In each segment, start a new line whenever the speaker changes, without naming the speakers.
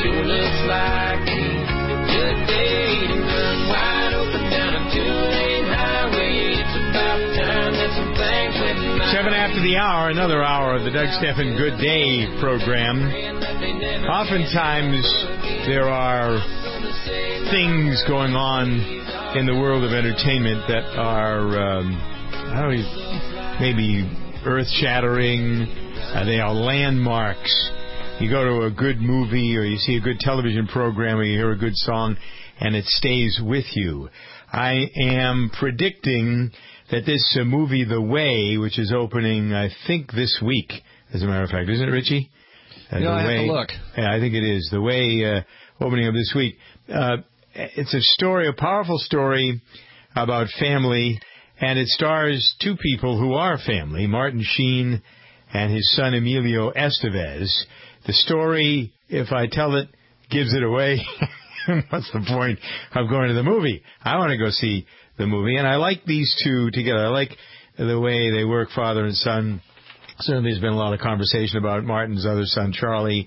sure looks like a good day to run wide open down a two-lane highway. It's about time that some things went my
7 after the hour, another hour of the Doug Stephan Good Day program. Oftentimes there are things going on in the world of entertainment that are, maybe earth-shattering. They are landmarks. You go to a good movie or you see a good television program or you hear a good song and it stays with you. I am predicting that this movie, The Way, which is opening, I think, this week, as a matter of fact. Isn't it, Richie?
I have to look.
Yeah, I think it is. The Way, opening up this week. It's a powerful story about family, and it stars two people who are family, Martin Sheen and his son Emilio Estevez. The story, if I tell it, gives it away. What's the point of going to the movie? I want to go see the movie, and I like these two together. I like the way they work, father and son. Certainly there's been a lot of conversation about Martin's other son, Charlie,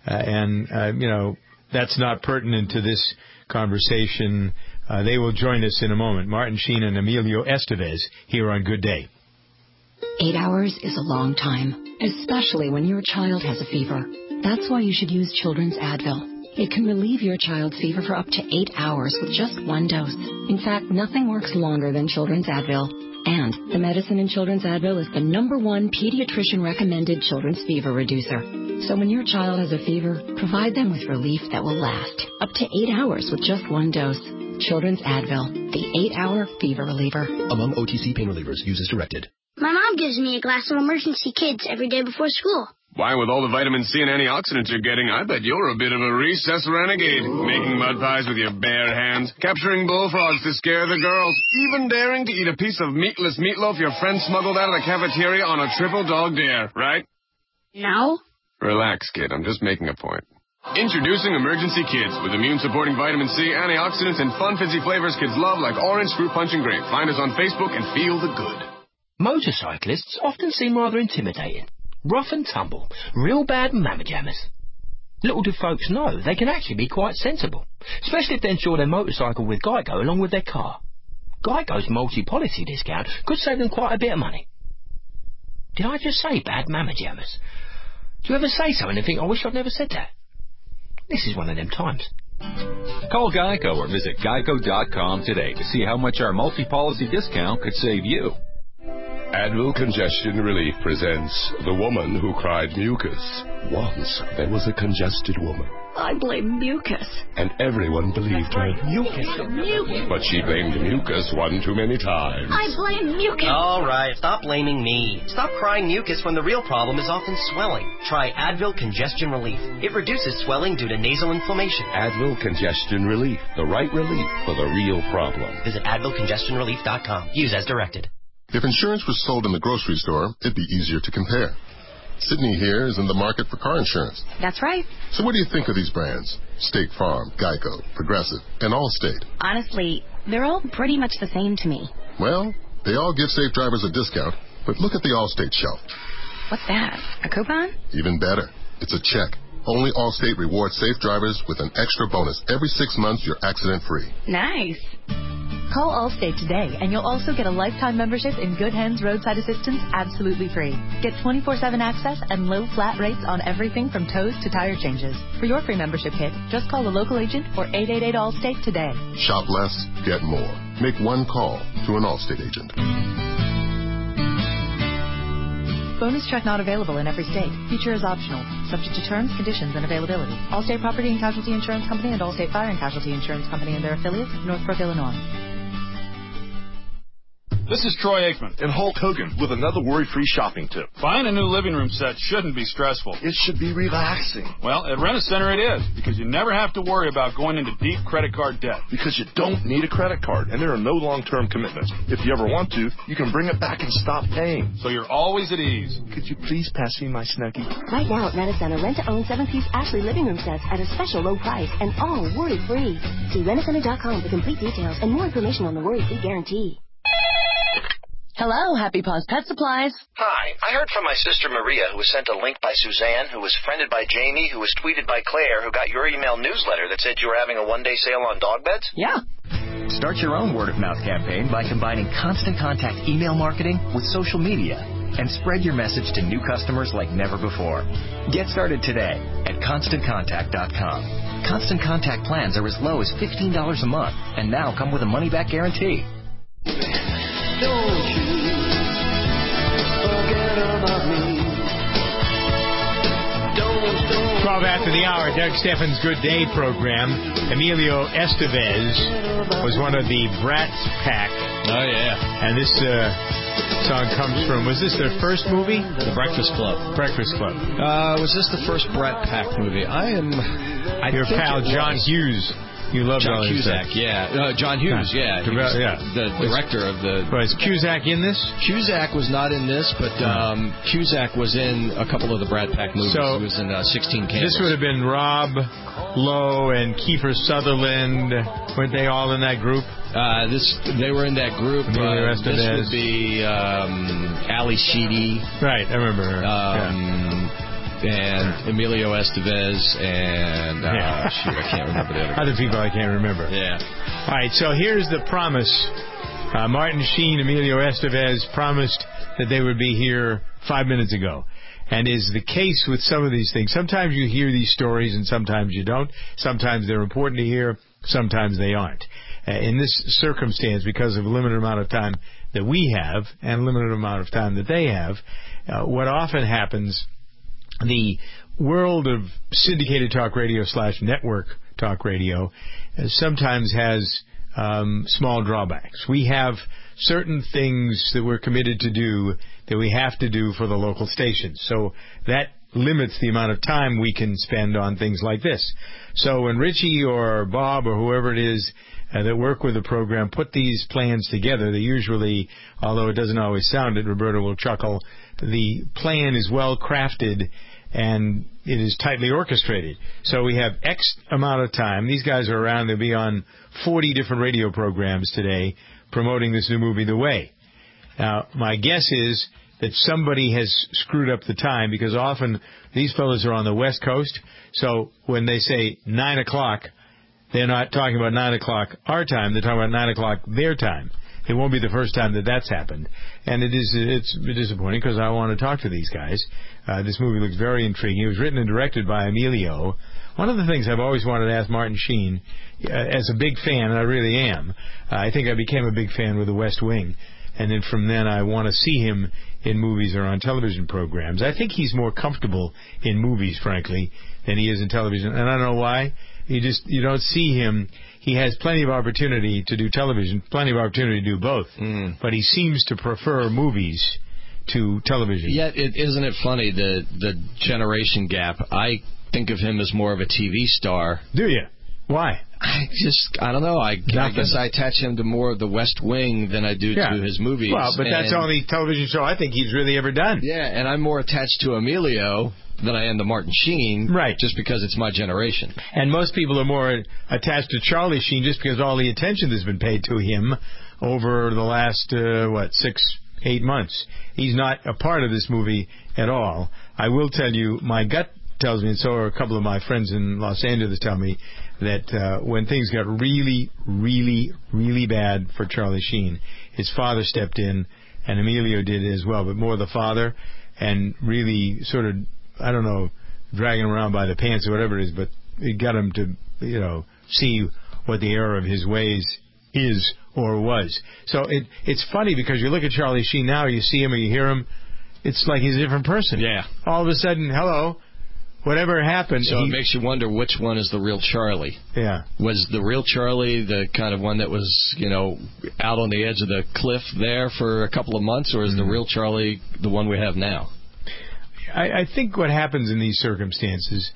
that's not pertinent to this conversation. They will join us in a moment. Martin Sheen and Emilio Estevez here on Good Day.
8 hours is a long time, especially when your child has a fever. That's why you should use Children's Advil. It can relieve your child's fever for up to 8 hours with just one dose. In fact, nothing works longer than Children's Advil. And the medicine in Children's Advil is the #1 pediatrician-recommended children's fever reducer. So when your child has a fever, provide them with relief that will last up to 8 hours with just one dose. Children's Advil, the 8-hour fever reliever.
Among OTC pain relievers, use as directed.
My mom gives me a glass of Emergency Kids every day before school.
Why, with all the vitamin C and antioxidants you're getting, I bet you're a bit of a recess renegade. Making mud pies with your bare hands, capturing bullfrogs to scare the girls, even daring to eat a piece of meatless meatloaf your friend smuggled out of the cafeteria on a triple dog dare, right?
No.
Relax, kid. I'm just making a point. Introducing Emergency Kids with immune-supporting vitamin C, antioxidants, and fun, fizzy flavors kids love like orange, fruit punch, and grape. Find us on Facebook and feel the good.
Motorcyclists often seem rather intimidating. Rough and tumble, real bad mamma jammers. Little do folks know they can actually be quite sensible, especially if they insure their motorcycle with Geico along with their car. Geico's multi-policy discount could save them quite a bit of money. Did I just say bad mamma jammers? Do you ever say something and think, I wish I'd never said that? This is one of them times.
Call Geico or visit geico.com today to see how much our multi-policy discount could save you.
Advil Congestion Relief presents The Woman Who Cried Mucus. Once there was a congested woman.
I blame mucus.
And everyone believed her.
Mucus.
But she blamed mucus one too many times.
I blame mucus.
All right, stop blaming me. Stop crying mucus when the real problem is often swelling. Try Advil Congestion Relief. It reduces swelling due to nasal inflammation.
Advil Congestion Relief. The right relief for the real problem.
Visit AdvilCongestionRelief.com. Use as directed.
If insurance was sold in the grocery store, it'd be easier to compare. Sydney here is in the market for car insurance.
That's right.
So what do you think of these brands? State Farm, Geico, Progressive, and Allstate.
Honestly, they're all pretty much the same to me.
Well, they all give safe drivers a discount, but look at the Allstate shelf.
What's that? A coupon?
Even better. It's a check. Only Allstate rewards safe drivers with an extra bonus. Every 6 months, you're accident-free.
Nice.
Call Allstate today, and you'll also get a lifetime membership in Good Hands Roadside Assistance absolutely free. Get 24/7 access and low flat rates on everything from tows to tire changes. For your free membership kit, just call a local agent or 888-ALLSTATE today.
Shop less, get more. Make one call to an Allstate agent.
Bonus check not available in every state. Feature is optional. Subject to terms, conditions, and availability. Allstate Property and Casualty Insurance Company and Allstate Fire and Casualty Insurance Company and their affiliates, Northbrook, Illinois.
This is Troy Aikman
and Hulk Hogan with another worry-free shopping tip.
Buying a new living room set shouldn't be stressful.
It should be relaxing.
Well, at Rent-A-Center it is, because you never have to worry about going into deep credit card debt.
Because you don't need a credit card, and there are no long-term commitments. If you ever want to, you can bring it back and stop paying.
So you're always at ease.
Could you please pass me my Snuggie?
Right now at Rent-A-Center, rent-to-own 7-piece Ashley living room sets at a special low price and all worry-free. See Rent-A-Center.com for complete details and more information on the worry-free guarantee.
Hello, Happy Paws Pet Supplies.
Hi, I heard from my sister Maria, who was sent a link by Suzanne, who was friended by Jamie, who was tweeted by Claire, who got your email newsletter that said you were having a one-day sale on dog beds?
Yeah.
Start your own word-of-mouth campaign by combining Constant Contact email marketing with social media and spread your message to new customers like never before. Get started today at ConstantContact.com. Constant Contact plans are as low as $15 a month and now come with a money-back guarantee.
Don't you forget about me.
12 after the hour, Doug Steffens' Good Day program. Emilio Estevez was one of the Brat Pack.
Oh, yeah.
And this song comes from, was this their first movie?
The Breakfast Club.
Breakfast Club.
Was this the first Brat Pack movie?
Your pal, John Hughes. You love
John Cusack, yeah. John Hughes, yeah. He was the director of the...
Was Cusack in this?
Cusack was not in this, but Cusack was in a couple of the Brat Pack movies.
So,
he was in 16 Candles.
This would have been Rob Lowe and Kiefer Sutherland. Weren't they all in that group?
They were in that group. This would be Ali Sheedy.
Right, I remember her.
And Emilio Estevez and shoot, I can't remember the
other people. I can't remember.
Yeah.
All right, so here's the promise. Martin Sheen, Emilio Estevez promised that they would be here 5 minutes ago. And is the case with some of these things. Sometimes you hear these stories and sometimes you don't. Sometimes they're important to hear. Sometimes they aren't. In this circumstance, because of a limited amount of time that we have and a limited amount of time that they have, what often happens, the world of syndicated talk radio / network talk radio sometimes has small drawbacks. We have certain things that we're committed to do that we have to do for the local stations. So that limits the amount of time we can spend on things like this. So when Richie or Bob or whoever it is that work with the program put these plans together, they usually, although it doesn't always sound it, Roberta will chuckle, the plan is well crafted and it is tightly orchestrated. So we have X amount of time. These guys are around. They'll be on 40 different radio programs today promoting this new movie, The Way. Now, my guess is that somebody has screwed up the time because often these fellows are on the West Coast. So when they say 9 o'clock, they're not talking about 9 o'clock our time. They're talking about 9 o'clock their time. It won't be the first time that that's happened. And it's disappointing because I want to talk to these guys. This movie looks very intriguing. It was written and directed by Emilio. One of the things I've always wanted to ask Martin Sheen, as a big fan, and I really am, I think I became a big fan with The West Wing. And then from then I want to see him in movies or on television programs. I think he's more comfortable in movies, frankly, than he is in television. And I don't know why. You don't see him. He has plenty of opportunity to do television, plenty of opportunity to do both. But he seems to prefer movies to television.
Yet, isn't it funny, the generation gap? I think of him as more of a TV star.
Do you? Why?
I don't know. I guess I attach him to more of The West Wing than I do to his movies.
Well, but that's the only television show I think he's really ever done.
Yeah, and I'm more attached to Emilio than I am to Martin Sheen, right? Just because it's my generation.
And most people are more attached to Charlie Sheen just because all the attention that's been paid to him over the last 6-8 months. He's not a part of this movie at all. I will tell you, my gut tells me, and so are a couple of my friends in Los Angeles tell me, that when things got really, really, really bad for Charlie Sheen, his father stepped in, and Emilio did as well, but more the father, and really sort of, I don't know, dragging him around by the pants or whatever it is, but it got him to, see what the error of his ways is or was. So it's funny because you look at Charlie Sheen now, you see him or you hear him, it's like he's a different person.
Yeah.
All of a sudden, hello. Whatever happened.
So it makes you wonder which one is the real Charlie.
Yeah.
Was the real Charlie the kind of one that was, out on the edge of the cliff there for a couple of months, or is the real Charlie the one we have now?
I think what happens in these circumstances,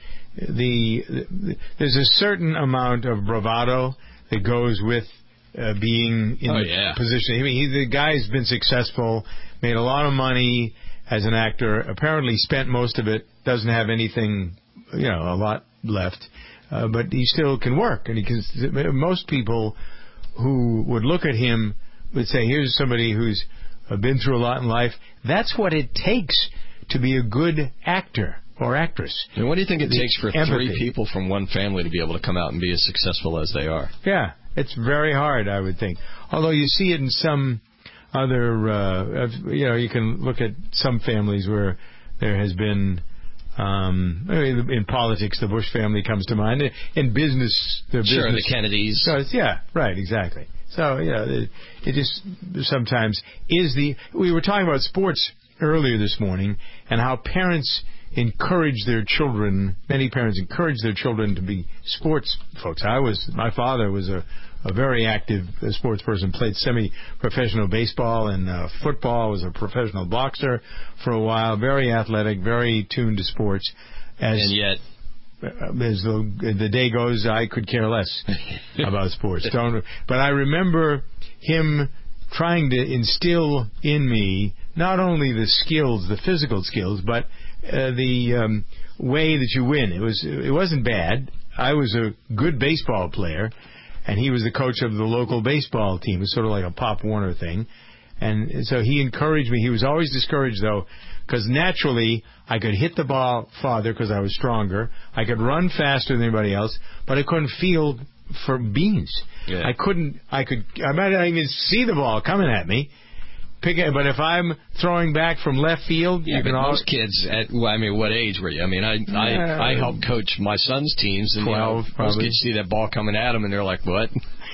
there's a certain amount of bravado that goes with being in the position. I mean, the guy's been successful, made a lot of money as an actor, apparently spent most of it, doesn't have anything, a lot left, but he still can work. And most people who would look at him would say, here's somebody who's been through a lot in life. That's what it takes to be a good actor or actress.
And what do you think it takes for
empathy.
3 people from one family to be able to come out and be as successful as they are?
Yeah, it's very hard, I would think. Although you see it in some other, you can look at some families where there has been, in politics, the Bush family comes to mind. In business,
the Kennedys.
So yeah, right, exactly. So, it just sometimes is we were talking about sports earlier this morning and how parents encourage their children, many parents encourage their children to be sports folks. My father was a very active sports person, played semi-professional baseball and football, was a professional boxer for a while, very athletic, very tuned to sports. And yet, as the day goes, I could care less about sports. But I remember him trying to instill in me not only the skills, the physical skills, but the way that you win. It wasn't bad. I was a good baseball player, and he was the coach of the local baseball team. It was sort of like a Pop Warner thing. And so he encouraged me. He was always discouraged, though, because naturally I could hit the ball farther because I was stronger. I could run faster than anybody else, but I couldn't field for beans. Yeah. I might not even see the ball coming at me. But if I'm throwing back from left field,
you can most kids what age were you? I mean, I helped coach my son's teams, and
12,
most kids see that ball coming at them, and they're like, "What?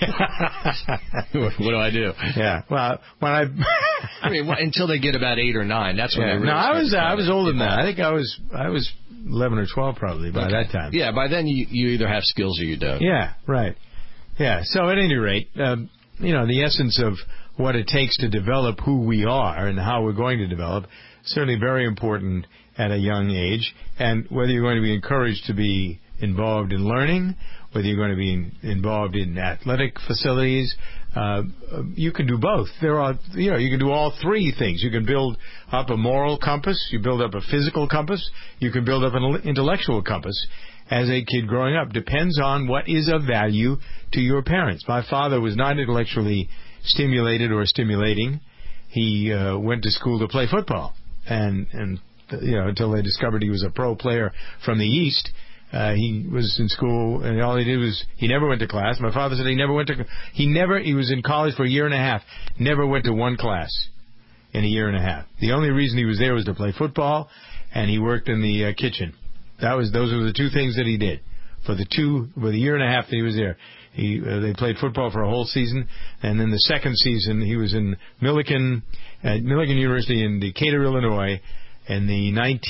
What do I do?"
Yeah. Well, when
until they get about 8 or 9, that's when they really.
No, I was older than that. I think I was 11 or 12 probably by that time.
Yeah, by then you either have skills or you don't.
Yeah. Right. Yeah. So at any rate, the essence of what it takes to develop who we are and how we're going to develop, certainly very important at a young age. And whether you're going to be encouraged to be involved in learning, whether you're going to be involved in athletic facilities, you can do both. You can do all 3 things. You can build up a moral compass, you build up a physical compass, you can build up an intellectual compass as a kid growing up. Depends on what is of value to your parents. My father was not intellectually stimulated or stimulating. He went to school to play football, and until they discovered he was a pro player from the East, he was in school, and all he did was he never went to class. My father said he was in college for a year and a half, never went to one class in a year and a half. The only reason he was there was to play football, and he worked in the kitchen. Those were the 2 things that he did for the year and a half that he was there. They played football for a whole season, and then the second season he was in Millikan University in Decatur, Illinois, in the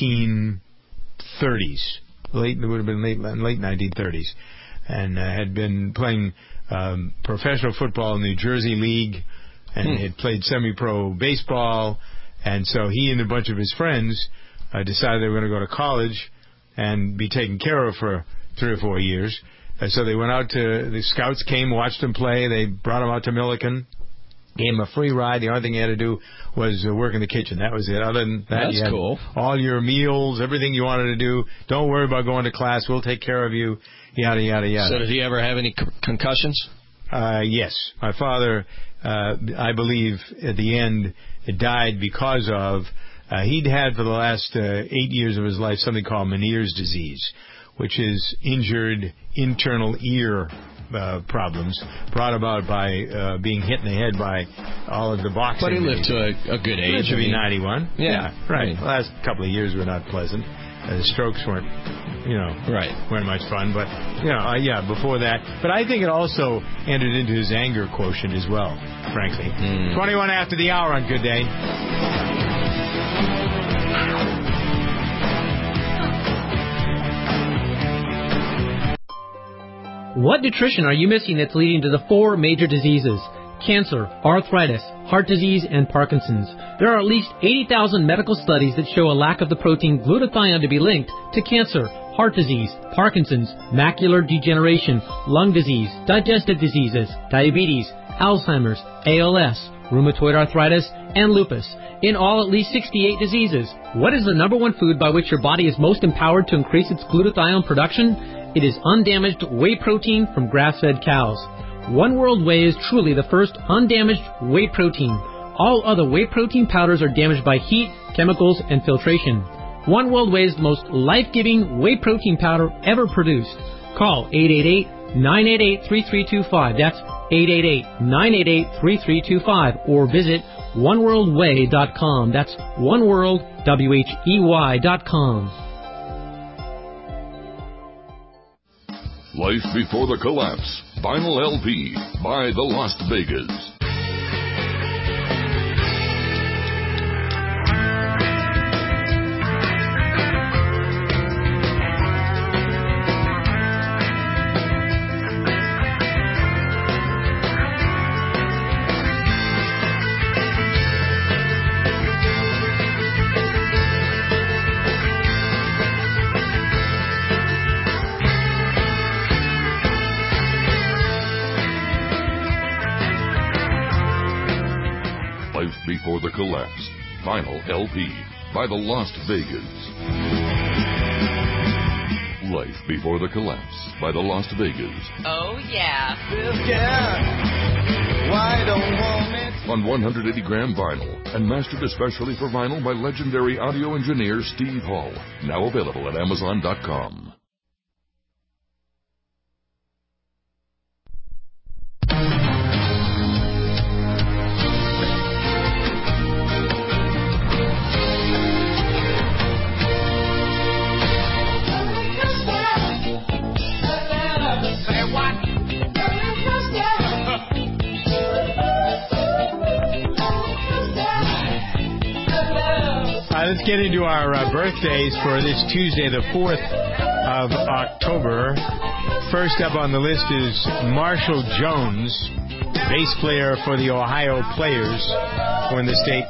1930s. It would have been late 1930s, and had been playing professional football in the New Jersey League, and had played semi-pro baseball, and so he and a bunch of his friends decided they were going to go to college and be taken care of for 3 or 4 years. So they went out the scouts came, watched him play. They brought him out to Millikan, gave him a free ride. The only thing he had to do was work in the kitchen. That was it. Other than that, you had
cool.
all your meals, everything you wanted to do. Don't worry about going to class. We'll take care of you, yada, yada, yada.
So did he ever have any concussions?
Yes. My father, I believe, at the end, died because of, he'd had for the last 8 years of his life something called Meniere's disease, which is injured internal ear problems brought about by being hit in the head by all of the boxing.
But he lived to a good age.
He lived to be 91.
Yeah,
right. The last couple of years were not pleasant. The strokes weren't much fun. But, before that. But I think it also entered into his anger quotient as well, frankly. 21 after the hour on Good Day.
What nutrition are you missing that's leading to the 4 major diseases? Cancer, arthritis, heart disease, and Parkinson's. There are at least 80,000 medical studies that show a lack of the protein glutathione to be linked to cancer, heart disease, Parkinson's, macular degeneration, lung disease, digestive diseases, diabetes, Alzheimer's, ALS, rheumatoid arthritis, and lupus. In all, at least 68 diseases. What is the number 1 food by which your body is most empowered to increase its glutathione production? It is undamaged whey protein from grass-fed cows. One World Whey is truly the first undamaged whey protein. All other whey protein powders are damaged by heat, chemicals, and filtration. One World Whey is the most life-giving whey protein powder ever produced. Call 888-988-3325. That's 888-988-3325. Or visit oneworldwhey.com. That's oneworldwhey.com.
Life Before the Collapse. Vinyl LP by the Las Vegas. Before the Collapse. Vinyl LP by the Las Vegas. Life Before the Collapse by the Las Vegas.
Oh, yeah.
On 180-gram vinyl and mastered especially for vinyl by legendary audio engineer Steve Hall. Now available at Amazon.com.
Let's get into our birthdays for this Tuesday, the 4th of October. First up on the list is Marshall Jones, bass player for the Ohio Players, born in the state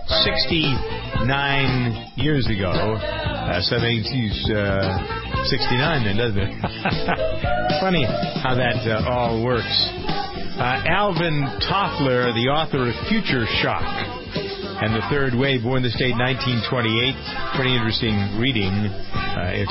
69 years ago. So that means he's 69 then, doesn't it? Funny how that all works. Alvin Toffler, the author of Future Shock and the Third Wave, born in the state 1928. Pretty interesting reading if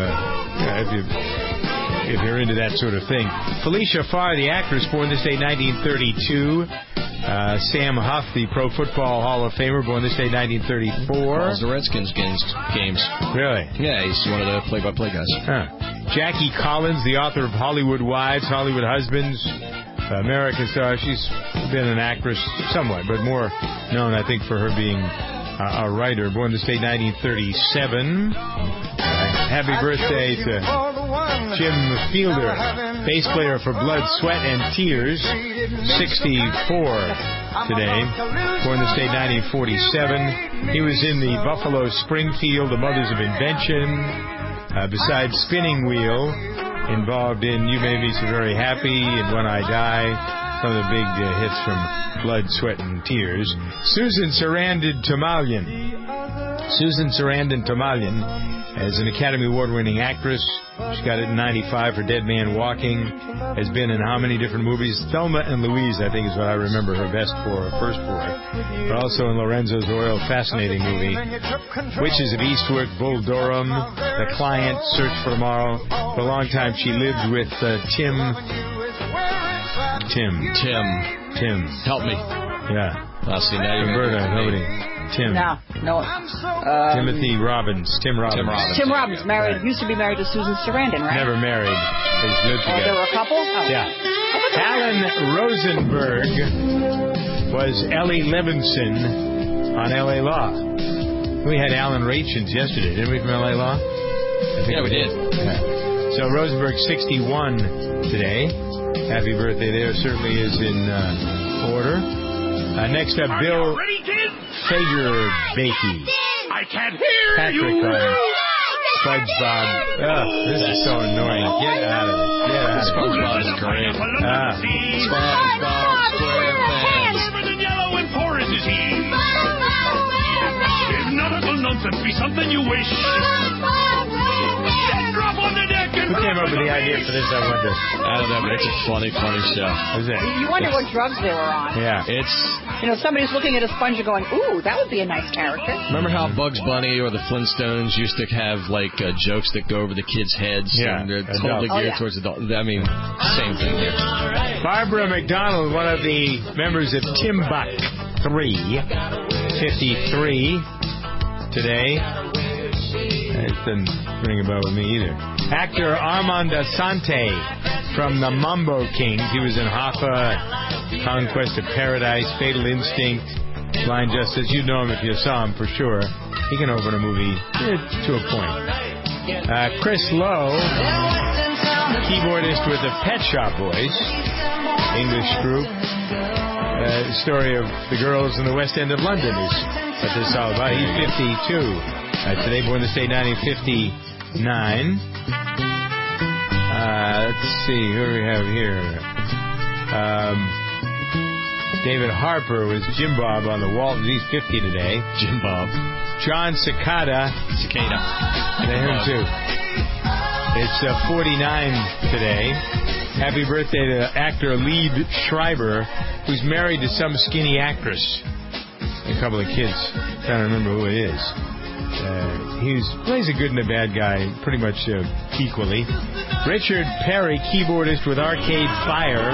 you're into that sort of thing. Felicia Farr, the actress, born in the state 1932. Sam Huff, the Pro Football Hall of Famer, born in the state 1934.
Calls the Redskins games.
Really?
Yeah, he's one of the play-by-play guys.
Huh. Jackie Collins, the author of Hollywood Wives, Hollywood Husbands, American Star. She's been an actress somewhat, but more known, I think, for her being a writer. Born in the state 1937. Happy birthday to Jim Fielder, bass player for Blood, Sweat, and Tears, 64 today. Born in the state 1947. He was in the Buffalo Springfield, the Mothers of Invention. Besides Spinning Wheel, involved in You Made Me So Very Happy and When I Die, some of the big hits from Blood, Sweat, and Tears. Susan Sarandon Tamalian is an Academy Award-winning actress. She got it in 95 for Dead Man Walking. Has been in how many different movies? Thelma and Louise, I think, is what I remember her best for, first for. But also in Lorenzo's Oil, fascinating movie. Witches of Eastwick, Bull Durham, The Client, Search for Tomorrow. For a long time, she lived with Tim.
Help me.
Yeah.
See, now you're
Roberta, nobody. Tim.
No.
Timothy Robbins. Tim Robbins.
Tim Robbins used to be married to Susan Sarandon, right?
Never married. They lived together.
They were a couple? Oh.
Yeah. Alan Rosenberg was Ellie Levinson on L.A. Law. We had Alan Rachins yesterday, didn't we, from L.A. Law?
Yeah, we did.
Yeah. So Rosenberg's 61 today. Happy birthday there. Certainly is in order. Next up, Bill Fagerbakke.
I can't hear
Patrick
you.
SpongeBob. Oh, this is so annoying. Get out of it.
SpongeBob is great. SpongeBob SquarePants.
Lemon and yellow and porridge is he. If nautical nonsense be something you wish, then drop on the deck and...
Who came up with the idea for this, I wonder?
I don't know, but it's a funny show.
Is it?
You wonder what drugs they were on.
Yeah.
Somebody's looking at a sponge and going, ooh, that would be a nice character.
Remember how Bugs Bunny or the Flintstones used to have, jokes that go over the kids' heads?
Yeah.
And they're totally geared towards adults. I mean, same thing here.
Barbara McDonald, one of the members of Timbuk. 53 today. That doesn't ring a bell with me either. Actor Armand Asante from the Mambo Kings. He was in Hoffa, Conquest of Paradise, Fatal Instinct, Blind Justice. You'd know him if you saw him for sure. He can open a movie to a point. Chris Lowe, keyboardist with the Pet Shop Boys, English group. The story of the girls in the West End of London is what this is all about. He's 52. Today, born this day, 1959. Let's see, who do we have here? David Harper was Jim Bob on the Waltons. He's 50 today.
Jim Bob.
John Cicada. Him too. It's 49 today. Happy birthday to actor Liev Schreiber, who's married to some skinny actress. A couple of kids. Trying to remember who it is. He plays a good and a bad guy pretty much equally. Richard Perry, keyboardist with Arcade Fire,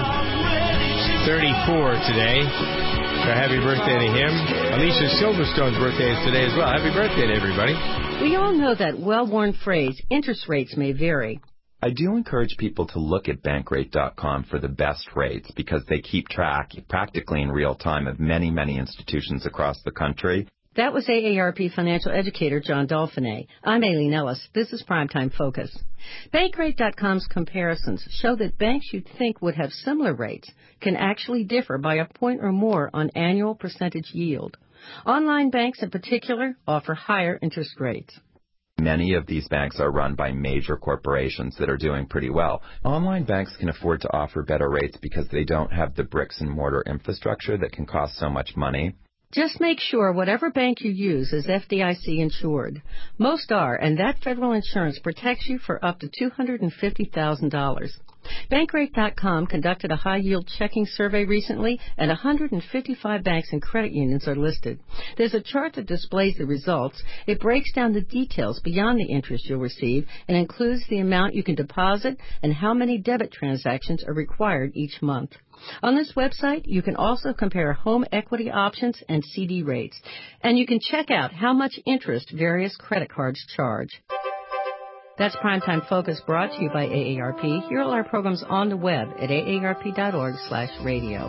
34 today. So happy birthday to him. Alicia Silverstone's birthday is today as well. Happy birthday to everybody.
We all know that well-worn phrase, interest rates may vary.
I do encourage people to look at Bankrate.com for the best rates because they keep track practically in real time of many, many institutions across the country.
That was AARP financial educator John Dolphinet. I'm Aileen Ellis. This is Primetime Focus. Bankrate.com's comparisons show that banks you'd think would have similar rates can actually differ by a point or more on annual percentage yield. Online banks in particular offer higher interest rates.
Many of these banks are run by major corporations that are doing pretty well. Online banks can afford to offer better rates because they don't have the bricks and mortar infrastructure that can cost so much money.
Just make sure whatever bank you use is FDIC insured. Most are, and that federal insurance protects you for up to $250,000. Bankrate.com conducted a high-yield checking survey recently, and 155 banks and credit unions are listed. There's a chart that displays the results. It breaks down the details beyond the interest you'll receive and includes the amount you can deposit and how many debit transactions are required each month. On this website, you can also compare home equity options and CD rates, and you can check out how much interest various credit cards charge. That's Primetime Focus, brought to you by AARP. Here are our programs on the web at aarp.org/radio.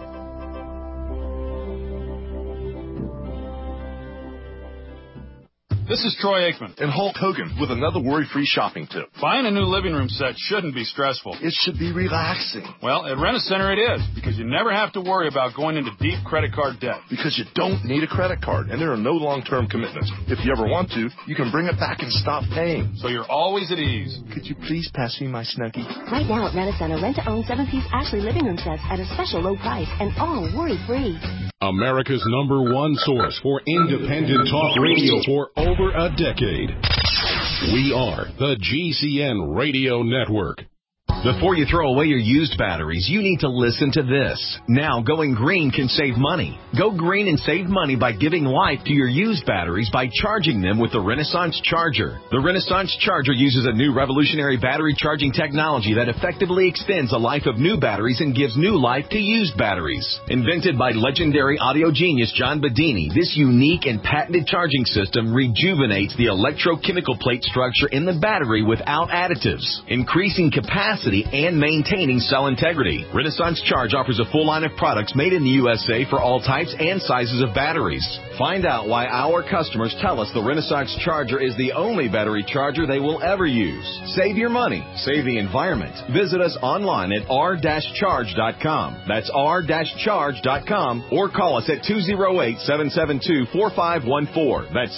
This is Troy Aikman.
And Hulk Hogan with another worry-free shopping tip.
Buying a new living room set shouldn't be stressful.
It should be relaxing.
Well, at Rent-A-Center it is, because you never have to worry about going into deep credit card debt.
Because you don't need a credit card, and there are no long-term commitments. If you ever want to, you can bring it back and stop paying.
So you're always at ease.
Could you please pass me my Snuggie?
Right now at Rent-A-Center, rent-to-own 7-piece Ashley living room sets at a special low price and all worry-free.
America's #1 source for independent talk radio for over a decade. We are the GCN Radio Network.
Before you throw away your used batteries, you need to listen to this. Now, going green can save money. Go green and save money by giving life to your used batteries by charging them with the Renaissance Charger. The Renaissance Charger uses a new revolutionary battery charging technology that effectively extends the life of new batteries and gives new life to used batteries. Invented by legendary audio genius John Bedini, this unique and patented charging system rejuvenates the electrochemical plate structure in the battery without additives, increasing capacity and maintaining cell integrity. Renaissance Charge offers a full line of products made in the USA for all types and sizes of batteries. Find out why our customers tell us the Renaissance Charger is the only battery charger they will ever use. Save your money. Save the environment. Visit us online at r-charge.com. That's r-charge.com, or call us at 208-772-4514. That's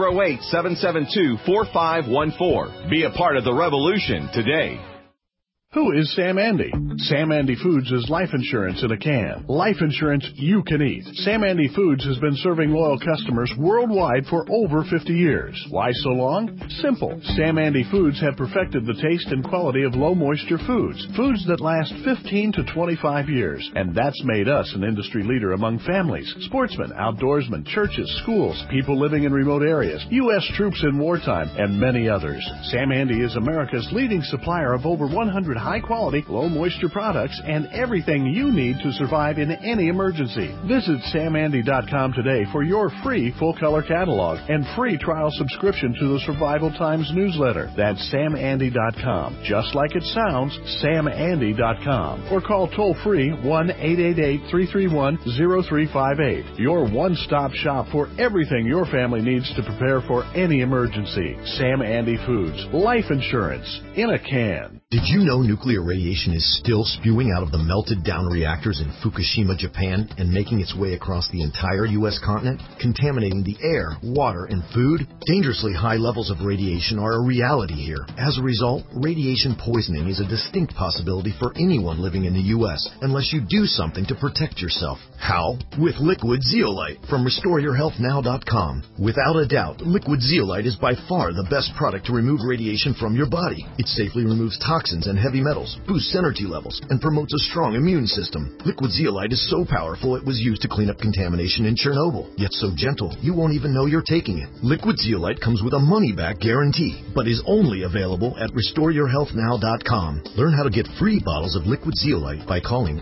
208-772-4514. Be a part of the revolution today.
Who is Sam Andy? Sam Andy Foods is life insurance in a can. Life insurance you can eat. Sam Andy Foods has been serving loyal customers worldwide for over 50 years. Why so long? Simple. Sam Andy Foods have perfected the taste and quality of low-moisture foods. Foods that last 15 to 25 years. And that's made us an industry leader among families, sportsmen, outdoorsmen, churches, schools, people living in remote areas, U.S. troops in wartime, and many others. Sam Andy is America's leading supplier of over 100 high-quality, low-moisture products and everything you need to survive in any emergency. Visit SamAndy.com today for your free full-color catalog and free trial subscription to the Survival Times newsletter. That's SamAndy.com. Just like it sounds, SamAndy.com. Or call toll-free 1-888-331-0358. Your one-stop shop for everything your family needs to prepare for any emergency. Sam Andy Foods. Life insurance in a can.
Did you know nuclear radiation is still spewing out of the melted down reactors in Fukushima, Japan, and making its way across the entire U.S. continent, contaminating the air, water, and food? Dangerously high levels of radiation are a reality here. As a result, radiation poisoning is a distinct possibility for anyone living in the U.S. unless you do something to protect yourself. How? With Liquid Zeolite from RestoreYourHealthNow.com. Without a doubt, Liquid Zeolite is by far the best product to remove radiation from your body. It safely removes toxins and heavy metals, boosts energy levels, and promotes a strong immune system. Liquid Zeolite is so powerful it was used to clean up contamination in Chernobyl, yet so gentle you won't even know you're taking it. Liquid Zeolite comes with a money-back guarantee, but is only available at RestoreYourHealthNow.com. Learn how to get free bottles of Liquid Zeolite by calling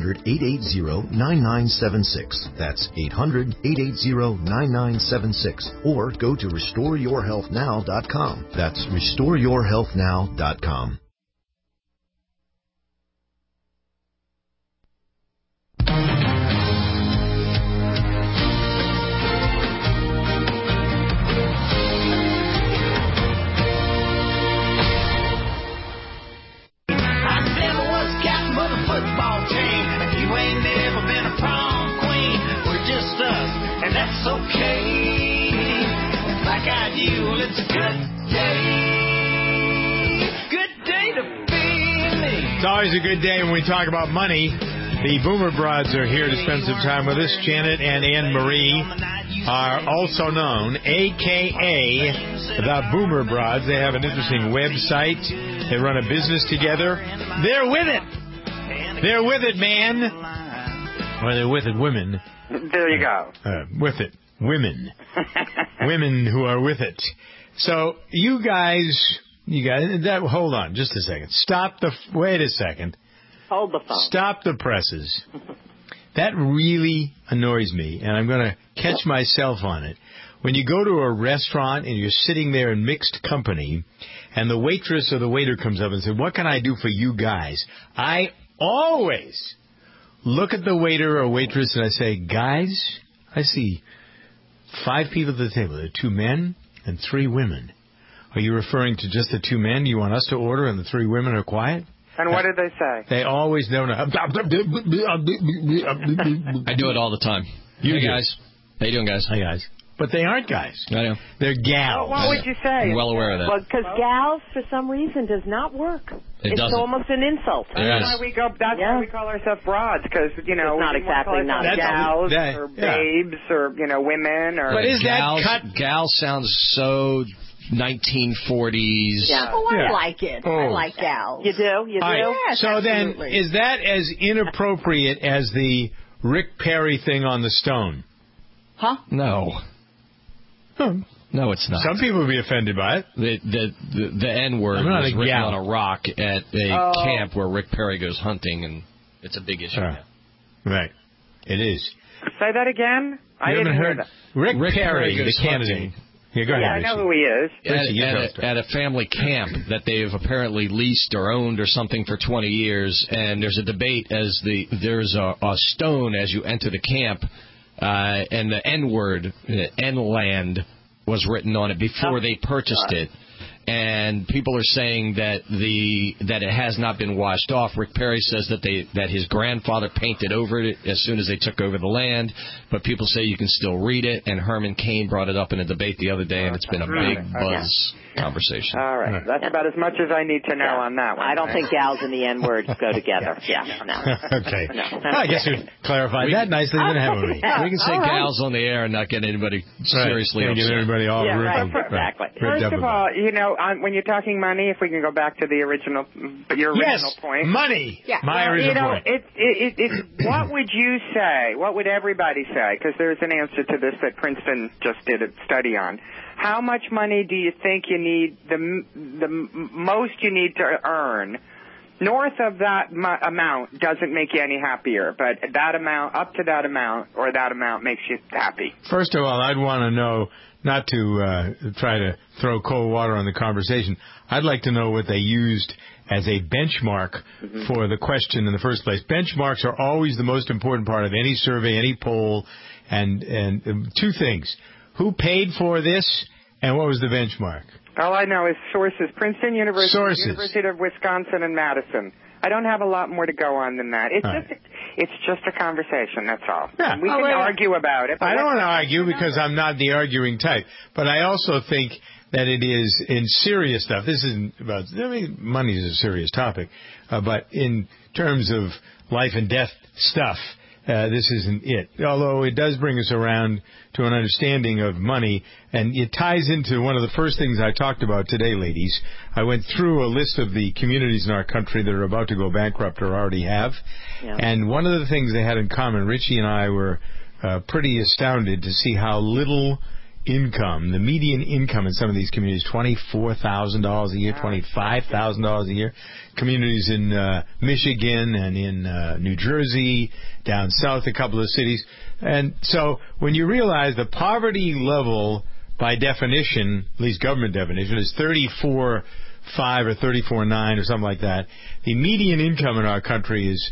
800-880-9976. That's 800-880-9976. Or go to RestoreYourHealthNow.com. That's RestoreYourHealthNow.com.
That's okay. Like I do, it's a good day. Good day to be me.
It's always a good day when we talk about money. The Boomer Broads are here to spend some time with us. Janet and Anne Marie are also known, a.k.a. the Boomer Broads. They have an interesting website. They run a business together. They're with it. They're with it, man. Or they're with it, women.
There you go.
With it. Women. Women who are with it. So, you guys, hold on just a second. Wait a second.
Hold the phone.
Stop the presses. That really annoys me, and I'm going to catch myself on it. When you go to a restaurant and you're sitting there in mixed company, and the waitress or the waiter comes up and says, "What can I do for you guys?" I always look at the waiter or waitress and I say, "Guys, I see 5 people at the table. There are 2 men and 3 women. Are you referring to just the 2 men you want us to order and the 3 women are quiet?"
And what did they say?
They always don't know.
I do it all the time. Hey, guys. How you doing, guys?
Hey, guys. But they aren't guys.
I know.
They're gals.
Well, what would you say?
I'm well aware of that.
Well, because gals, for some reason, does not work.
It's
almost an insult.
That's why we call ourselves broads, because,
it's not exactly not
gals or babes or, women or...
But is
gals,
that cut?
Gal sounds so 1940s.
Yeah. Oh, I like it. I like gals.
You do? You do?
Right.
Yes,
so
absolutely.
then, is that as inappropriate as the Rick Perry thing on the stone?
Huh?
No. No, it's not.
Some people would be offended by it.
The N-word was written on a rock at a camp where Rick Perry goes hunting, and it's a big issue now.
Right. It is.
Say that again? I didn't hear that.
Rick Perry, the candidate. Yeah, go ahead.
I know who he is.
At a family camp that they've apparently leased or owned or something for 20 years, and there's a debate there's a stone as you enter the camp, and the N-word, N-land, was written on it before they purchased it. And people are saying that it has not been washed off. Rick Perry says that his grandfather painted over it as soon as they took over the land, but people say you can still read it. And Herman Cain brought it up in a debate the other day, and it's been a big buzz conversation.
All right, that's about as much as I need to know on that one.
I don't think gals and the N-word go together. No.
Okay. Well, I guess we clarified that nicely, then, haven't we?
We can say gals on the air and not get anybody seriously upset.
Get everybody all
exactly. First of all, when you're talking money, if we can go back to the original point.
Money. Yeah. My original point.
What would you say? What would everybody say? Because there's an answer to this that Princeton just did a study on. How much money do you think you need, the most you need to earn North of that amount doesn't make you any happier, but that amount, up to that amount, or that amount makes you happy.
First of all, I'd want to know, not to try to throw cold water on the conversation, I'd like to know what they used as a benchmark for the question in the first place. Benchmarks are always the most important part of any survey, any poll, and two things. Who paid for this, and what was the benchmark?
All I know is sources. Princeton University, University of Wisconsin, and Madison. I don't have a lot more to go on than that. It's just a conversation, that's all.
Yeah.
We can argue about it.
I don't want to argue because I'm not the arguing type. But I also think that it is in serious stuff. This isn't about, money is a serious topic. But in terms of life and death stuff, this isn't it. Although it does bring us around to an understanding of money, and it ties into one of the first things I talked about today, ladies. I went through a list of the communities in our country that are about to go bankrupt or already have, and one of the things they had in common, Richie and I were pretty astounded to see how little income, the median income in some of these communities, $24,000 a year, $25,000 a year. Communities in Michigan and in New Jersey, down south a couple of cities. And so when you realize the poverty level, by definition, at least government definition, is 34.5 or 34.9 or something like that, the median income in our country is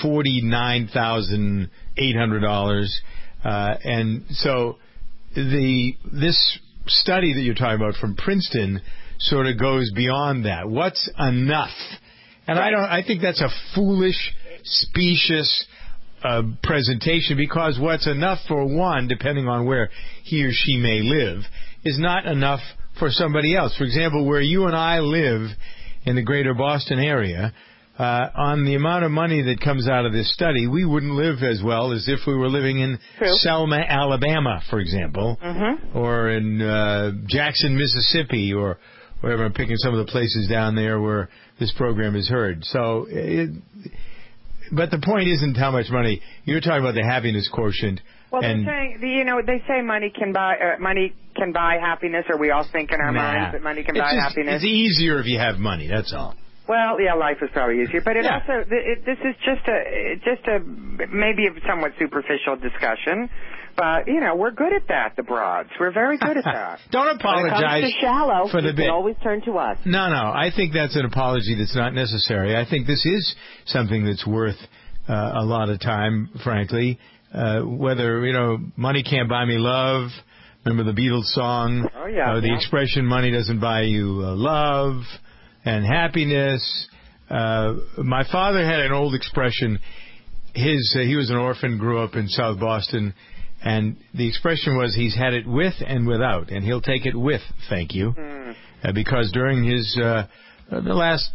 $49,800. And so this study that you're talking about from Princeton sort of goes beyond that. What's enough? And I think that's a foolish, specious presentation, because what's enough for one, depending on where he or she may live, is not enough for somebody else. For example, where you and I live in the greater Boston area, on the amount of money that comes out of this study, we wouldn't live as well as if we were living in Selma, Alabama, for example, or in Jackson, Mississippi, or wherever. I'm picking some of the places down there where this program is heard. So, but the point isn't how much money. You're talking about the happiness quotient.
Well, they're saying, they say money can buy happiness, or we all think in our minds that money can buy happiness.
It's easier if you have money. That's all.
Well, yeah, life is probably easier, but also this is just a maybe a somewhat superficial discussion, but we're good at that. The broads, we're very good at that.
Don't apologize
when it comes to shallow,
for the bit.
You can always turn to us.
No, I think that's an apology that's not necessary. I think this is something that's worth a lot of time, frankly. Whether money can't buy me love. Remember the Beatles song? Oh yeah. The expression "money doesn't buy you love." And happiness. My father had an old expression. He was an orphan, grew up in South Boston, and the expression was he's had it with and without, and he'll take it with, thank you, because during his the last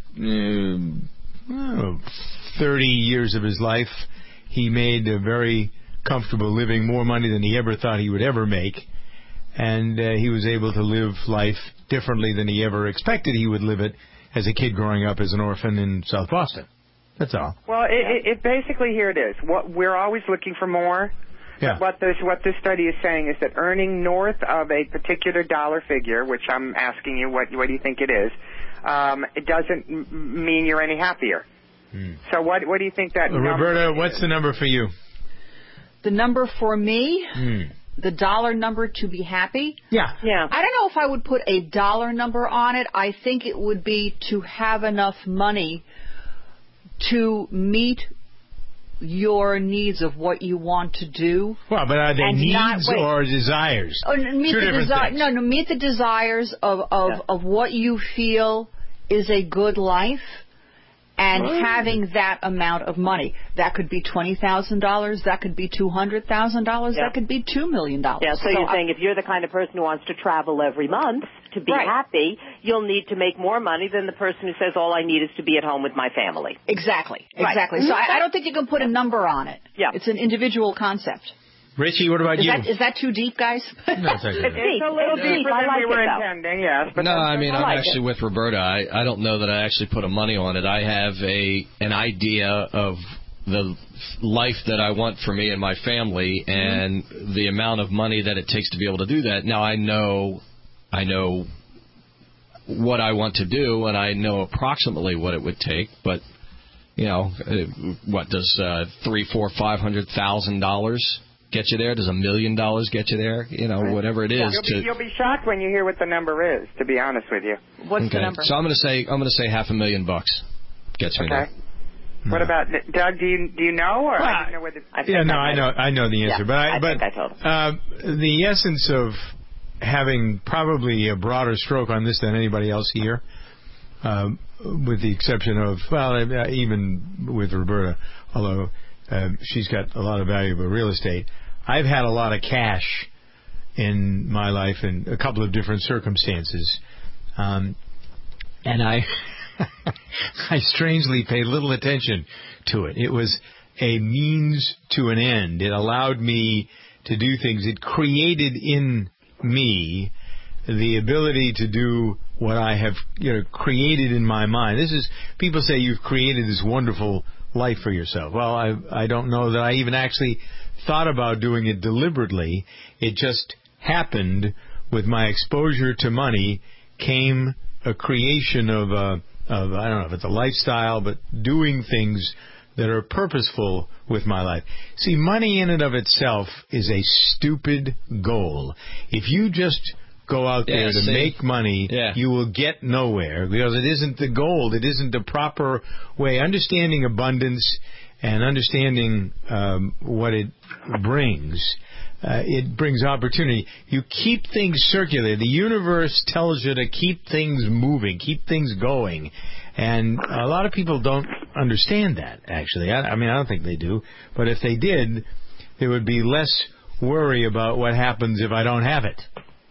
30 years of his life, he made a very comfortable living, more money than he ever thought he would ever make, and he was able to live life differently than he ever expected he would live it as a kid growing up as an orphan in South Boston. That's all.
Well, it basically, here it is. We're always looking for more.
Yeah.
What this study is saying is that earning north of a particular dollar figure, which I'm asking you, what do you think it is? It doesn't mean you're any happier. So what do you think that number
Roberta,
is?
what's the number for you?
The number for me? The dollar number to be happy?
Yeah.
I don't know if I would put a dollar number on it. I think it would be to have enough money to meet your needs of what you want to do.
Well, but are they needs or desires?
Meet the desires of what you feel is a good life. And having that amount of money. That could be $20,000. That could be $200,000. That could be $2 million.
Yeah, so you're saying if you're the kind of person who wants to travel every month to be happy, you'll need to make more money than the person who says, all I need is to be at home with my family.
Exactly. So I don't think you can put a number on it. Yeah. It's an individual concept.
Richie, what about you?
Is that too deep, guys?
No, it's okay.
It's a little deeper than we were intending, yes. But
I'm actually with Roberta. I don't know that I actually put a money on it. I have an idea of the life that I want for me and my family, and the amount of money that it takes to be able to do that. Now I know what I want to do, and I know approximately what it would take, but What does $300,000-$500,000 get you there? Does $1 million get you there? Whatever it is.
You'll be shocked when you hear what the number is. To be honest with you,
what's the number?
So I'm going to say $500,000 gets me there.
What about Doug? Do you know, or I didn't know whether?
I know the answer, but
I think I told him.
The essence of having probably a broader stroke on this than anybody else here, with the exception of even with Roberta, although she's got a lot of valuable real estate. I've had a lot of cash in my life in a couple of different circumstances, and I strangely paid little attention to it. It was a means to an end. It allowed me to do things. It created in me the ability to do what I have created in my mind. People say you've created this wonderful life for yourself. Well, I don't know that I even actually thought about doing it deliberately. It just happened. With my exposure to money came a creation of I don't know if it's a lifestyle, but doing things that are purposeful with my life. See, money in and of itself is a stupid goal. If you just go out there to make money, you will get nowhere, because it isn't the goal. It isn't the proper way. Understanding abundance and understanding what it brings opportunity. You keep things circulating. The universe tells you to keep things moving, keep things going. And a lot of people don't understand that, actually. I don't think they do. But if they did, there would be less worry about what happens if I don't have it.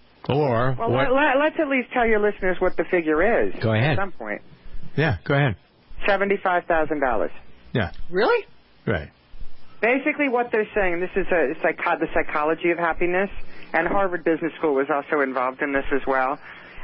Let's at least tell your listeners what the figure is.
Go ahead.
At some point.
Yeah, go ahead.
$75,000.
Yeah.
Really?
Right.
Basically what they're saying, this is the psychology of happiness, and Harvard Business School was also involved in this as well.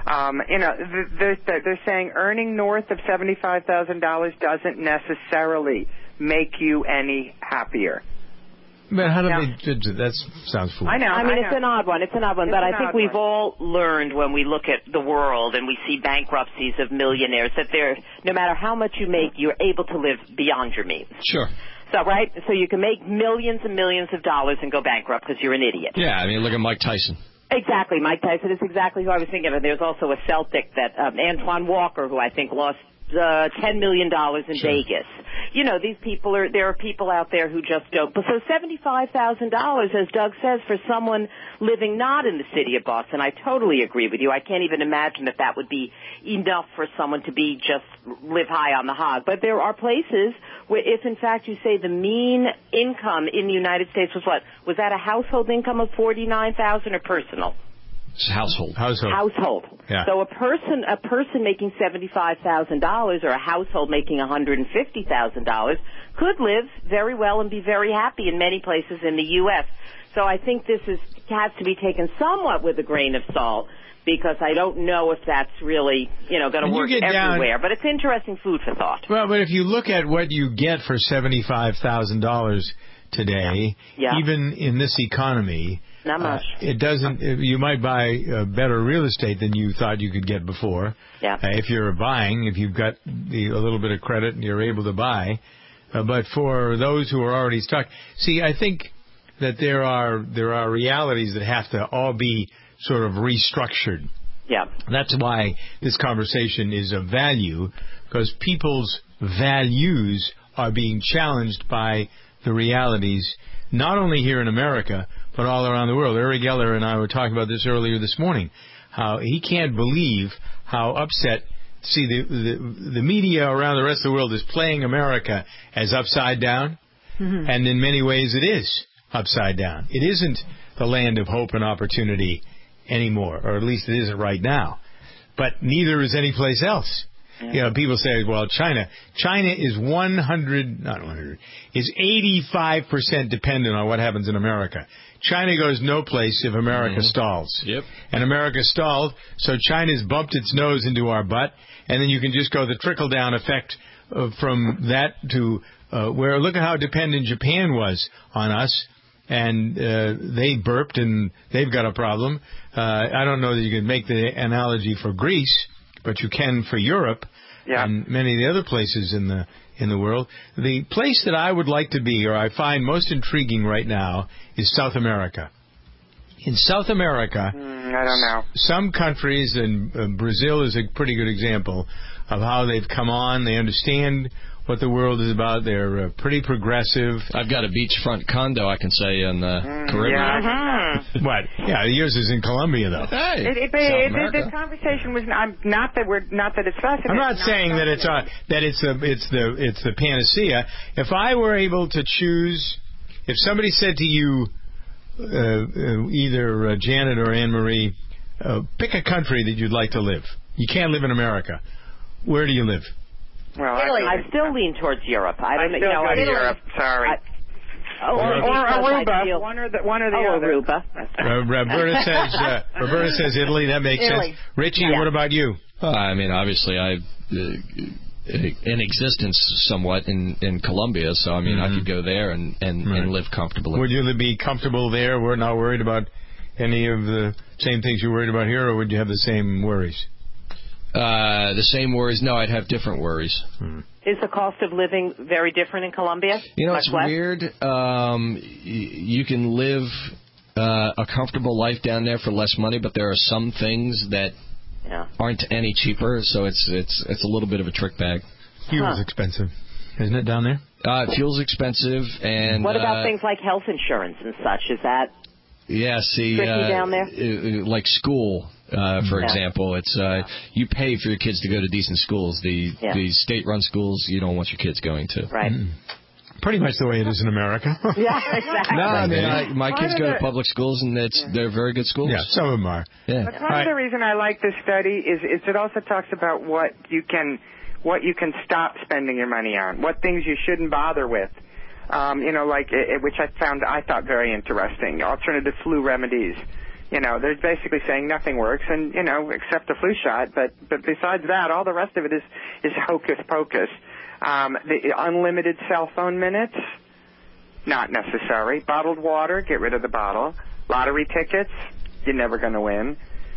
They're saying earning north of $75,000 doesn't necessarily make you any happier.
But how do they judge it? That sounds foolish.
I know. It's an odd one. But I think we've all learned when we look at the world and we see bankruptcies of millionaires that no matter how much you make, you're able to live beyond your means.
Sure.
So you can make millions and millions of dollars and go bankrupt because you're an idiot.
Yeah, look at Mike Tyson.
Exactly. Mike Tyson is exactly who I was thinking of. There's also a Celtic that Antoine Walker, who I think lost $10 million in Vegas. These people there are people out there who just don't. But so $75,000, as Doug says, for someone living not in the city of Boston, I totally agree with you. I can't even imagine that would be enough for someone to be just live high on the hog. But there are places where if, in fact, you say the mean income in the United States was what? Was that a household income of $49,000 or personal?
Household.
Yeah.
So a person making $75,000 or a household making $150,000 could live very well and be very happy in many places in the U.S. So I think this has to be taken somewhat with a grain of salt, because I don't know if that's really going to work everywhere. But it's interesting food for thought.
Well, but if you look at what you get for $75,000 today, even in this economy.
Not much.
It doesn't. You might buy better real estate than you thought you could get before.
Yeah.
If you're buying, if you've got a little bit of credit and you're able to buy, but for those who are already stuck, I think that there are realities that have to all be sort of restructured.
Yeah.
That's why this conversation is of value, because people's values are being challenged by the realities, not only here in America, but all around the world. Uri Geller and I were talking about this earlier this morning, how he can't believe how upset. See, the media around the rest of the world is playing America as upside down, and in many ways it is upside down. It isn't the land of hope and opportunity anymore, or at least it isn't right now. But neither is any place else. Yeah. People say, well, China is 85% dependent on what happens in America. China goes no place if America stalls.
Yep.
And America stalled, so China's bumped its nose into our butt, and then you can just go the trickle-down effect from that to where, look at how dependent Japan was on us, and they burped, and they've got a problem. I don't know that you can make the analogy for Greece, but you can for Europe and many of the other places in in the world. The place that I would like to be, or I find most intriguing right now, is South America. In South America,
I don't know.
Some countries, and Brazil is a pretty good example of how they've come on. They understand what the world is about. They're pretty progressive.
I've got a beachfront condo, I can say, in the Caribbean.
Yeah.
What? Yeah, yours is in Colombia, though.
Hey,
the conversation was not that it's fascinating.
I'm not saying that it's the panacea. If I were able to choose, if somebody said to you, either Janet or Anne Marie, pick a country that you'd like to live. You can't live in America. Where do you live?
Well,
I still lean towards Europe. I don't
still go to Europe. Sorry.
Or
Aruba. One or the other.
Aruba.
Roberta says Italy. That makes sense. Richie, what about you?
I mean, obviously, I've in existence somewhat in Colombia, so I mean, I could go there and live comfortably.
Would you be comfortable there? We're not worried about any of the same things you're worried about here, or would you have the same worries?
The same worries? No, I'd have different worries.
Is the cost of living very different in Colombia?
You know, it's weird. You can live a comfortable life down there for less money, but there are some things that aren't any cheaper, so it's a little bit of a trick bag.
Fuel's expensive, isn't it, down there?
Fuel's expensive, and
what about things like health insurance and such? Is that tricky down there?
Like school. For example, it's you pay for your kids to go to decent schools. The state-run schools you don't want your kids going to.
Right.
Pretty much the way it is in America.
Yeah, exactly.
No, I mean my kids go to public schools, and they're very good schools.
Yeah, some of them are.
Yeah.
But part of the reason I like this study is it also talks about what you can stop spending your money on, what things you shouldn't bother with. Which I thought very interesting. Alternative flu remedies. They're basically saying nothing works, and except a flu shot. But besides that, all the rest of it is hocus pocus. The unlimited cell phone minutes, not necessary. Bottled water, get rid of the bottle. Lottery tickets, you're never going to win.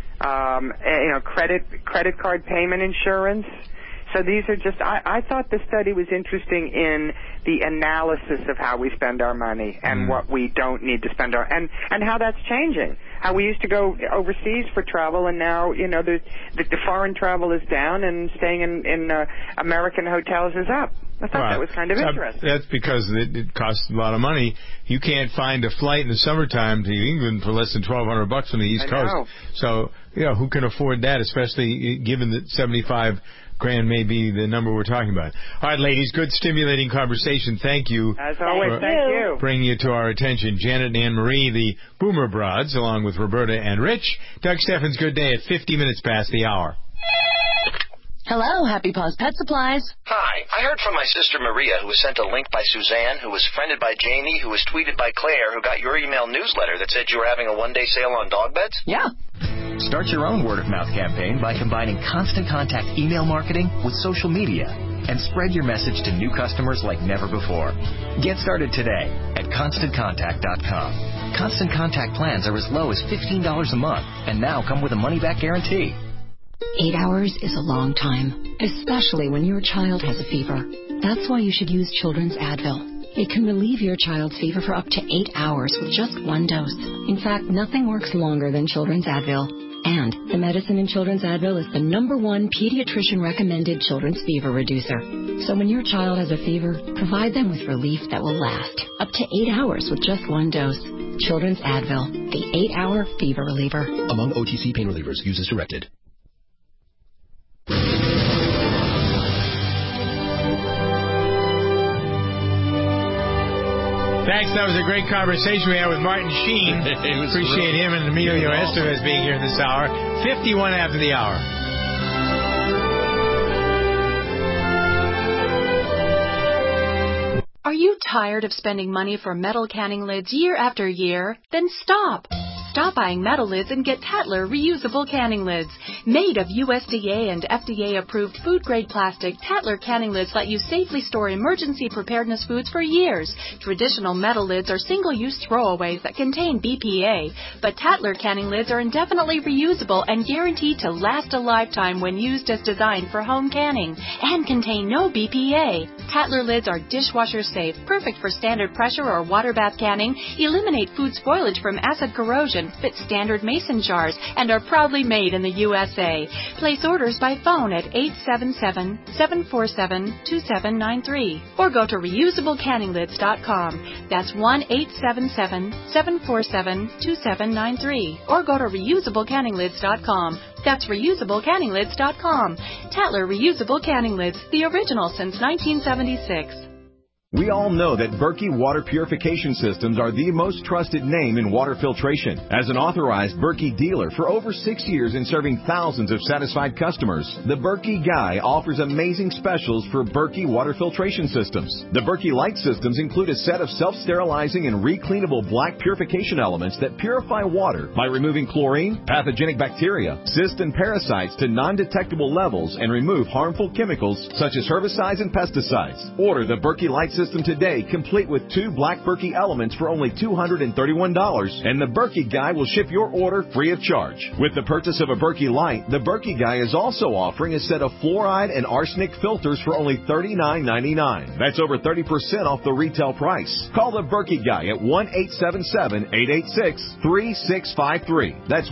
Credit card payment insurance. So these are just, I thought the study was interesting in the analysis of how we spend our money and what we don't need to spend and how that's changing. How we used to go overseas for travel, and now, the foreign travel is down and staying in American hotels is up. I thought that was kind of interesting.
That's because it costs a lot of money. You can't find a flight in the summertime to England for less than $1,200 from the East Coast. So, who can afford that, especially given that $75,000 may be the number we're talking about. All right, ladies, good stimulating conversation. Thank you.
As always, thank you.
Bringing it to our attention. Janet and Anne Marie, the Boomer Broads, along with Roberta and Rich. Doug Steffens, good day at 50 minutes past the hour.
Hello, Happy Paws Pet Supplies.
Hi, I heard from my sister Maria, who was sent a link by Suzanne, who was friended by Jamie, who was tweeted by Claire, who got your email newsletter that said you were having a one-day sale on dog beds.
Yeah.
Start your own word-of-mouth campaign by combining Constant Contact email marketing with social media and spread your message to new customers like never before. Get started today at ConstantContact.com. Constant Contact plans are as low as $15 a month and now come with a money-back guarantee.
8 hours is a long time, especially when your child has a fever. That's why you should use Children's Advil. It can relieve your child's fever for up to 8 hours with just one dose. In fact, nothing works longer than Children's Advil. And the medicine in Children's Advil is the #1 pediatrician-recommended children's fever reducer. So when your child has a fever, provide them with relief that will last up to 8 hours with just one dose. Children's Advil, the 8-hour fever reliever.
Among OTC pain relievers, use as directed.
Thanks. That was a great conversation we had with Martin Sheen. Appreciate him and Emilio Estevez being here this hour. 51 after the hour.
Are you tired of spending money for metal canning lids year after year? Then stop. Stop buying metal lids and get Tatler reusable canning lids. Made of USDA and FDA-approved food-grade plastic, Tatler canning lids let you safely store emergency preparedness foods for years. Traditional metal lids are single-use throwaways that contain BPA, but Tatler canning lids are indefinitely reusable and guaranteed to last a lifetime when used as designed for home canning and contain no BPA. Tatler lids are dishwasher safe, perfect for standard pressure or water bath canning, eliminate food spoilage from acid corrosion, fit standard mason jars, and are proudly made in the USA. Place orders by phone at 877-747-2793 or go to reusablecanninglids.com. That's 1-877-747-2793 or go to reusablecanninglids.com. That's reusablecanninglids.com. Tatler Reusable Canning Lids, the original since 1976.
We all know that Berkey Water Purification Systems are the most trusted name in water filtration. As an authorized Berkey dealer for over 6 years and serving thousands of satisfied customers, the Berkey Guy offers amazing specials for Berkey Water Filtration Systems. The Berkey Light Systems include a set of self-sterilizing and recleanable black purification elements that purify water by removing chlorine, pathogenic bacteria, cysts, and parasites to non-detectable levels and remove harmful chemicals such as herbicides and pesticides. Order the Berkey Light System today, complete with 2 black Berkey elements for only $231, and the Berkey Guy will ship your order free of charge. With the purchase of a Berkey Light, the Berkey Guy is also offering a set of fluoride and arsenic filters for only $39.99. That's over 30% off the retail price. Call the Berkey Guy at 1-877-886-3653. That's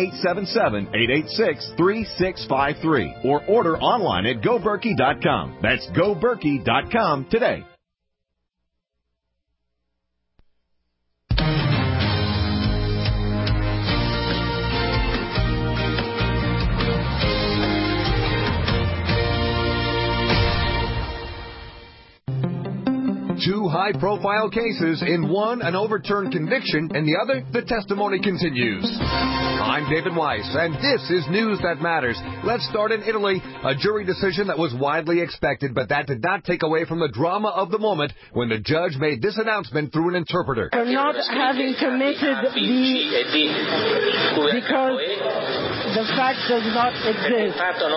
1-877-886-3653. Or order online at GoBerkey.com. That's GoBerkey.com today.
Two high-profile cases. In one, an overturned conviction. In the other, the testimony continues. I'm David Weiss, and this is News That Matters. Let's start in Italy. A jury decision that was widely expected, but that did not take away from the drama of the moment when the judge made this announcement through an interpreter.
For not having committed because the fact does not exist.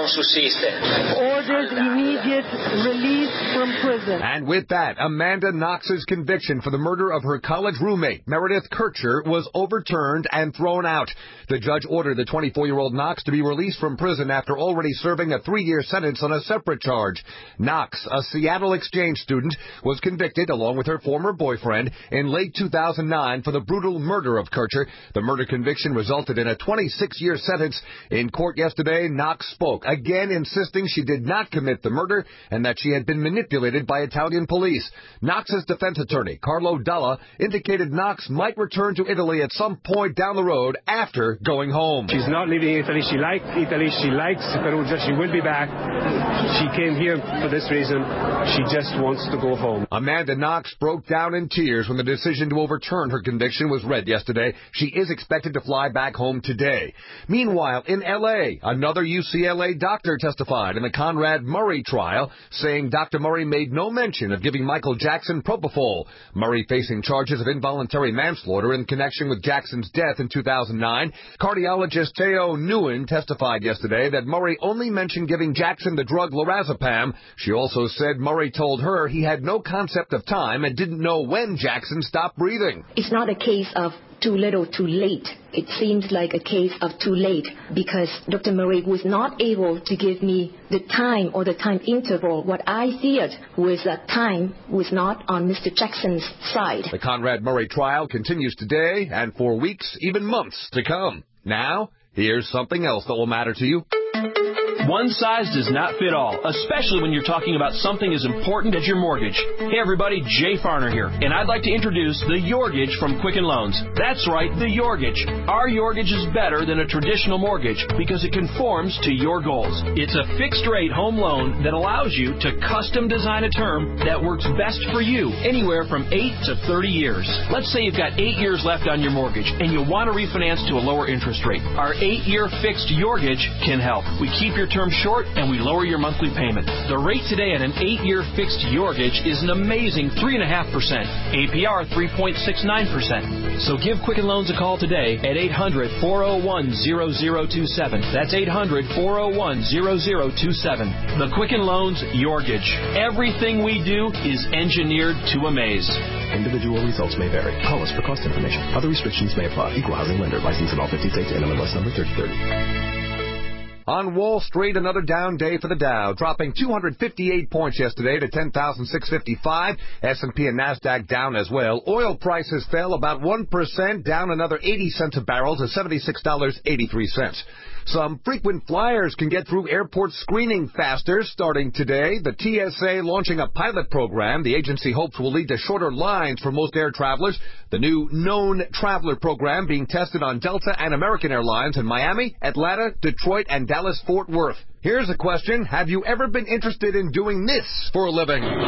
Ordered immediate release from prison.
And with that, Amanda Knox's conviction for the murder of her college roommate, Meredith Kircher, was overturned and thrown out. The judge ordered the 24-year-old Knox to be released from prison after already serving a 3-year sentence on a separate charge. Knox, a Seattle exchange student, was convicted, along with her former boyfriend, in late 2009 for the brutal murder of Kircher. The murder conviction resulted in a 26-year sentence. In court yesterday, Knox spoke, again insisting she did not commit the murder and that she had been manipulated by Italian police. Knox's defense attorney, Carlo Dalla, indicated Knox might return to Italy at some point down the road after going home.
She's not leaving Italy. She likes Italy. She likes Perugia. She will be back. She came here for this reason. She just wants to go home.
Amanda Knox broke down in tears when the decision to overturn her conviction was read yesterday. She is expected to fly back home today. Meanwhile, in L.A., another UCLA doctor testified in the Conrad Murray trial, saying Dr. Murray made no mention of giving Michael Jackson propofol. Murray facing charges of involuntary manslaughter in connection with Jackson's death in 2009. Cardiologist Theo Nguyen testified yesterday that Murray only mentioned giving Jackson the drug lorazepam. She also said Murray told her he had no concept of time and didn't know when Jackson stopped breathing.
It's not a case of too little, too late. It seems like a case of too late because Dr. Murray was not able to give me the time or the time interval. What I feared was that time was not on Mr. Jackson's side.
The Conrad Murray trial continues today and for weeks, even months to come. Now, here's something else that will matter to you.
One size does not fit all, especially when you're talking about something as important as your mortgage. Hey everybody, Jay Farner here, and I'd like to introduce the Yorgage from Quicken Loans. That's right, the Yorgage. Our Yorgage is better than a traditional mortgage because it conforms to your goals. It's a fixed-rate home loan that allows you to custom design a term that works best for you, anywhere from 8 to 30 years. Let's say you've got 8 years left on your mortgage and you want to refinance to a lower interest rate. Our 8-year fixed Yorgage can help. We keep your term short, and we lower your monthly payment. The rate today at an 8-year fixed mortgage is an amazing 3.5%. APR 3.69%. So give Quicken Loans a call today at 800-401-0027. That's 800-401-0027. The Quicken Loans Mortgage. Everything we do is engineered to amaze.
Individual results may vary. Call us for cost information. Other restrictions may apply. Equal housing lender. Licensed in all 50 states. NMLS number 3030.
On Wall Street, another down day for the Dow, dropping 258 points yesterday to 10,655. S&P and NASDAQ down as well. Oil prices fell about 1%, down another 80 cents a barrel to $76.83. Some frequent flyers can get through airport screening faster starting today. The TSA launching a pilot program the agency hopes will lead to shorter lines for most air travelers. The new Known Traveler program being tested on Delta and American Airlines in Miami, Atlanta, Detroit, and Dallas-Fort Worth. Here's a question. Have you ever been interested in doing this for a living? 3, 2,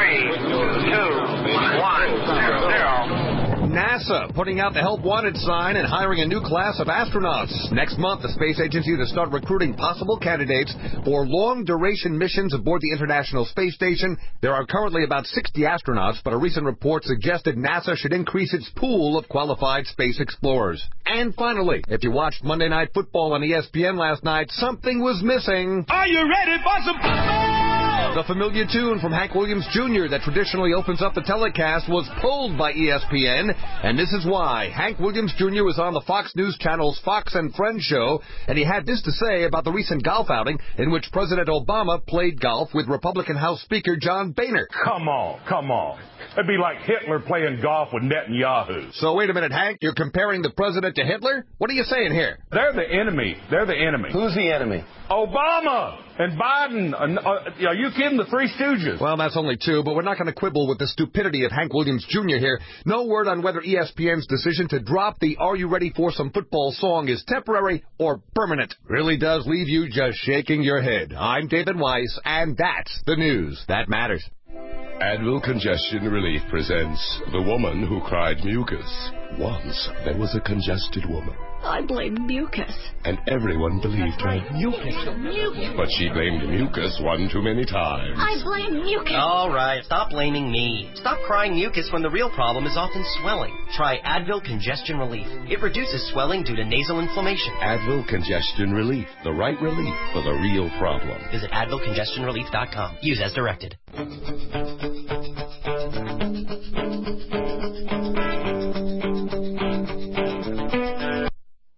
1, 0. NASA putting out the Help Wanted sign and hiring a new class of astronauts. Next month, the space agency will start recruiting possible candidates for long-duration missions aboard the International Space Station. There are currently about 60 astronauts, but a recent report suggested NASA should increase its pool of qualified space explorers. And finally, if you watched Monday Night Football on ESPN last night, something was missing.
Are you ready for some football?
The familiar tune from Hank Williams Jr. that traditionally opens up the telecast was pulled by ESPN, and this is why. Hank Williams Jr. was on the Fox News Channel's Fox and Friends show, and he had this to say about the recent golf outing in which President Obama played golf with Republican House Speaker John Boehner.
Come on. It'd be like Hitler playing golf with Netanyahu.
So wait a minute, Hank, you're comparing the president to Hitler? What are you saying here?
They're the enemy.
Who's the enemy?
Obama and Biden. Are you kidding? The Three Stooges.
Well, that's only two, but we're not going to quibble with the stupidity of Hank Williams Jr. here. No word on whether ESPN's decision to drop the Are You Ready for Some Football song is temporary or permanent. Really does leave you just shaking your head. I'm David Weiss, and that's the news that matters.
Advil Congestion Relief presents The Woman Who Cried Mucus. Once there was a congested woman.
I blame mucus.
And everyone believed her.
Mucus.
But she blamed mucus one too many times.
I blame mucus.
All right, stop blaming me. Stop crying mucus when the real problem is often swelling. Try Advil Congestion Relief. It reduces swelling due to nasal inflammation.
Advil Congestion Relief. The right relief for the real problem.
Visit AdvilCongestionRelief.com. Use as directed.